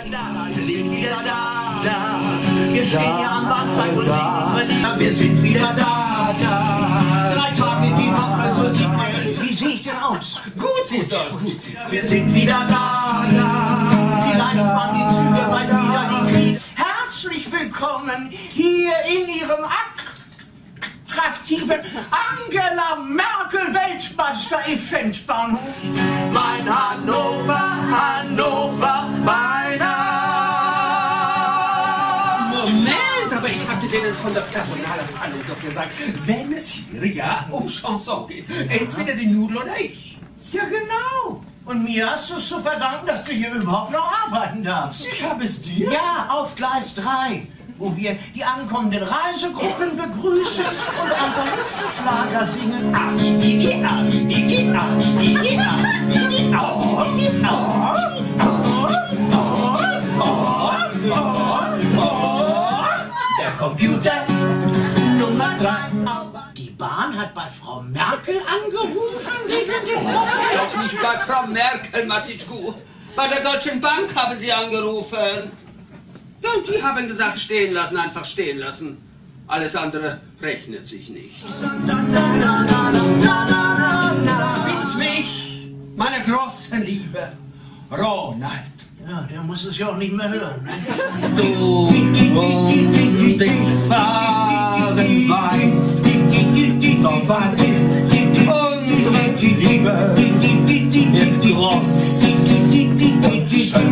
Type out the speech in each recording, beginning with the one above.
Wir sind wieder da. Wir stehen hier am Bahnsteig und singen unsere Lieder. Wir sind wieder da. 3 Tage die Woche, so sieht man. Wie sehe ich denn aus? Gut siehst du aus. Gut siehst du. Wir sind wieder da. Vielleicht fahren die Züge bald wieder in Krieg. Herzlich willkommen hier in Ihrem attraktiven Angela Merkel Weltmeister Eventbahnhof. Mein Hannover, Hannover, mein Moment, aber ich hatte denen von der Personalabteilung doch gesagt, wenn es hier ja um Chanson geht, entweder die Nudel oder ich. Ja, genau. Und mir hast du es zu verdanken, dass du hier überhaupt noch arbeiten darfst. Ich habe es dir? Ja, auf Gleis 3, wo wir die ankommenden Reisegruppen begrüßen und einfach Schlager singen. Der Computer Nummer 3. Die Bahn hat bei Frau Merkel angerufen wegen dem Doch nicht bei Frau Merkel, Matitschku. Bei der Deutschen Bank haben sie angerufen. Ja, und die haben gesagt, stehen lassen, einfach stehen lassen. Alles andere rechnet sich nicht. Mit mich, meine große Liebe, Ronald. Ja, der muss es ja auch nicht mehr hören. Ne? Du und ich fahren weit, so weit, unsere Liebe wird groß und schön.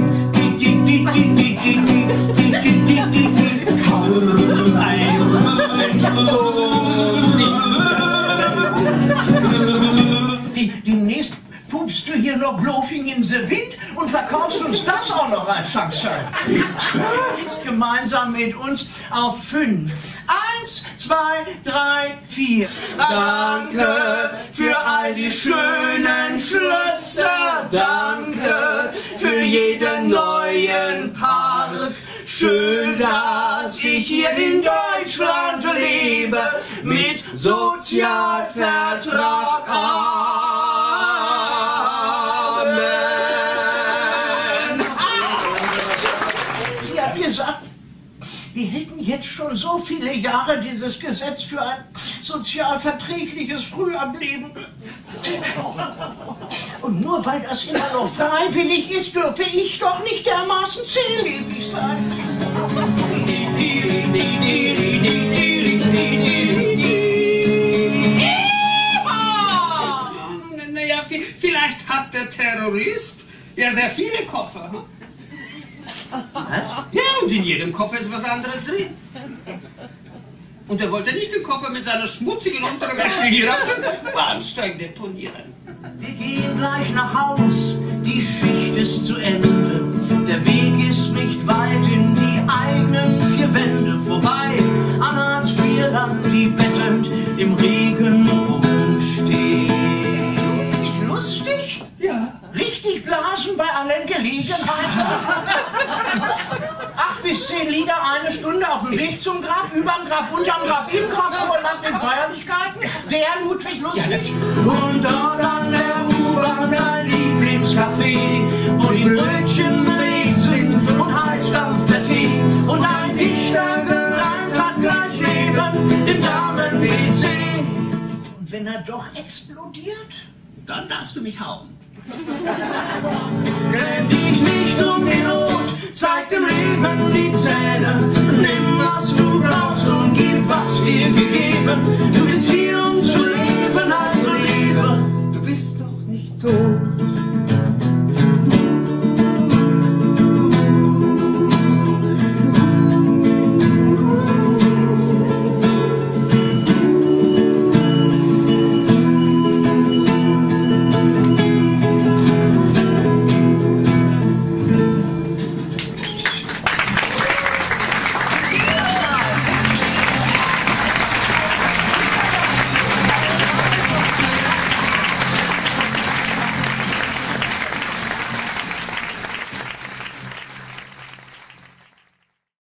Demnächst pupst du hier nur Blowing in the Wind und verkaufst uns das auch noch als Chanson. Gemeinsam mit uns auf 5. 1, 2, 3, 4. Danke für all die schönen Schlösser. Danke für jeden neuen Park. Schön, dass ich hier in Deutschland lebe mit Sozialvertrag. Amen. Sie hat gesagt, wir hätten jetzt schon so viele Jahre dieses Gesetz für ein sozialverträgliches Frühableben. Und nur weil das immer noch freiwillig ist, dürfe ich doch nicht dermaßen zählebig sein. Naja, vielleicht hat der Terrorist ja sehr viele Koffer. Hm? Was? Ja, und in jedem Koffer ist was anderes drin. Und er wollte nicht den Koffer mit seiner schmutzigen Unterwäsche hier auf dem Bahnsteig deponieren. Wir gehen gleich nach Haus, die Schicht ist zu Ende. Der Weg ist nicht weit in die eigenen 4 Wände vorbei. An Hartz IV dann die bettend im Regen rumstehen. Nicht lustig? Ja. Richtig blasen bei allen Gelegenheiten. 8 bis 10 Lieder, 1 Stunde auf dem Weg zum Grab, überm Grab, unterm Grab, im Grab, vor nach den Feierlichkeiten. Der Ludwig Lustig. Und dort an der U-Bahn dein Lieblingscafé, wo die Brötchen belegt sind und heiß dampft der Tee. Und ein Dichter gereimt hat gleich neben dem Damen-WC. Und wenn er doch explodiert, Dann darfst du mich hauen. Grenadier